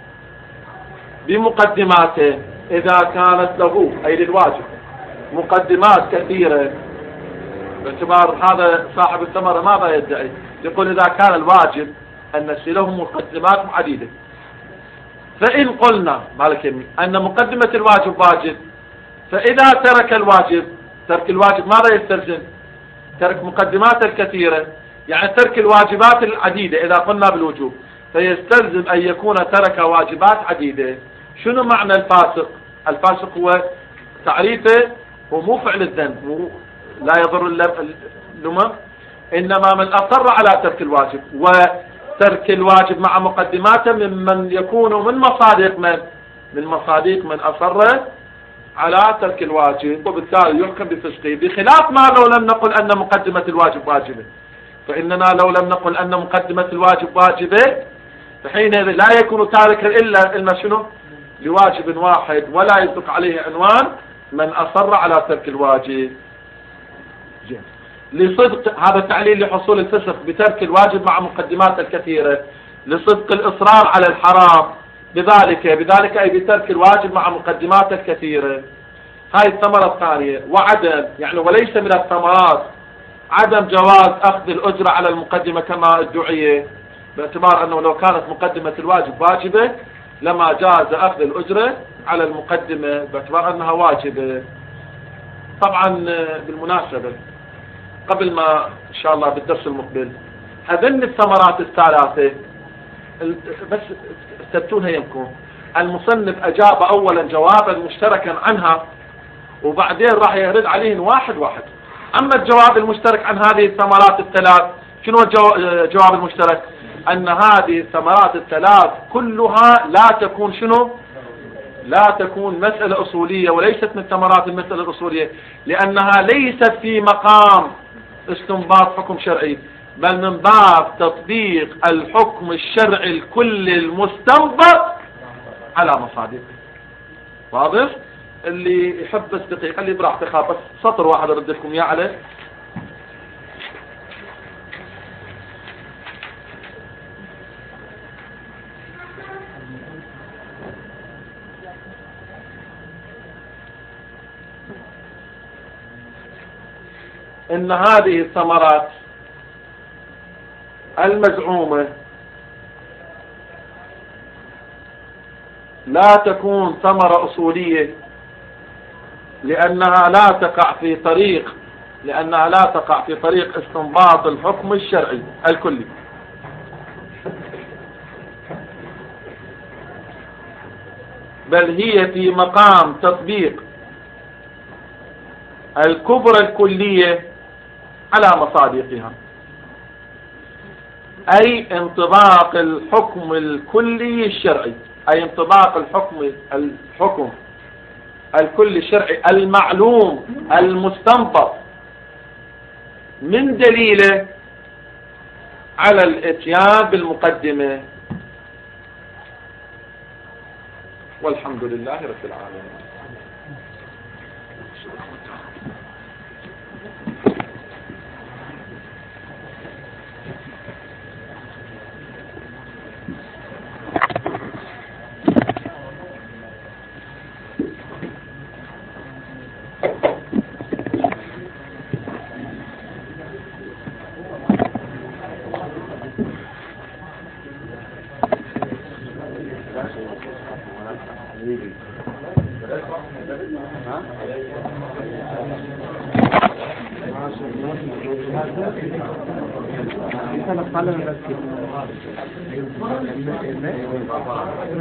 بمقدماته إذا كانت له أي للواجب مقدمات كثيرة. باعتبار هذا صاحب الثمرة ماذا يدعي؟ يقول إذا كان الواجب النفسي له مقدمات عديدة. فإن قلنا مالك أن مقدمة الواجب واجب، فإذا ترك الواجب ترك الواجب ماذا يستلزم؟ ترك مقدمات الكثيرة، يعني ترك الواجبات العديدة. إذا قلنا بالوجوب فيستلزم أن يكون ترك واجبات عديدة. شنو معنى الفاسق؟ الفاسق هو تعريفه هو مو فعل الذنب، لا يضر اللمم، إنما من أصر على ترك الواجب. وترك الواجب مع مقدماته ممن يكون من مصادق من من مصادق من أصر على ترك الواجب، وبالتالي يحكم بفسقه. بخلاف ما لو لم نقل أن مقدمة الواجب واجبة، فإننا لو لم نقل أن مقدمة الواجب واجبة فحينئذ لا يكون تاركا إلا إلا شنو؟ لواجب واحد، ولا يصدق عليه عنوان من أصر على ترك الواجب. لصدق هذا التعليل لحصول الفسق بترك الواجب مع مقدمات الكثيرة، لصدق الإصرار على الحرام بذلك بذلك أي بترك الواجب مع مقدمات الكثيرة. هاي الثمرة الثانية. وعدم يعني وليس من الثمرات عدم جواز أخذ الأجرة على المقدمة كما ادعي، باعتبار أنه لو كانت مقدمة الواجب واجبة لما جاز أخذ الأجرة على المقدمة باعتبار أنها واجبة. طبعا بالمناسبة قبل ما إن شاء الله بالدرس المقبل هذين الثمرات الثلاثة بس استبتونها يمكن المصنف أجاب أولا جوابا مشتركا عنها وبعدين راح يرد عليهن واحد واحد. أما الجواب المشترك عن هذه الثمرات الثلاث شنو الجواب المشترك؟ أن هذه الثمرات الثلاث كلها لا تكون شنو؟ لا تكون مسألة أصولية وليست من ثمرات المسألة الأصولية، لأنها ليست في مقام استنباط حكم شرعي بل من باب تطبيق الحكم الشرعي الكلي المستنبط على مصادره. واضح؟ اللي يحب بس دقيقة اللي براحته خاف بس سطر واحد ارد لكم اياه عليه. ان هذه الثمرات المزعومة لا تكون ثمرة أصولية لأنها لا تقع في طريق لأنها لا تقع في طريق استنباط الحكم الشرعي الكلي، بل هي في مقام تطبيق الكبرى الكلية على مصادقها، أي انطباق الحكم الكلي الشرعي، أي انطباق الحكم الحكم الكلي الشرعي المعلوم المستنبط من دليله على الاتيان بالمقدمة. والحمد لله رب العالمين.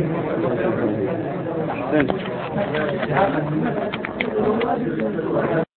أحسنت.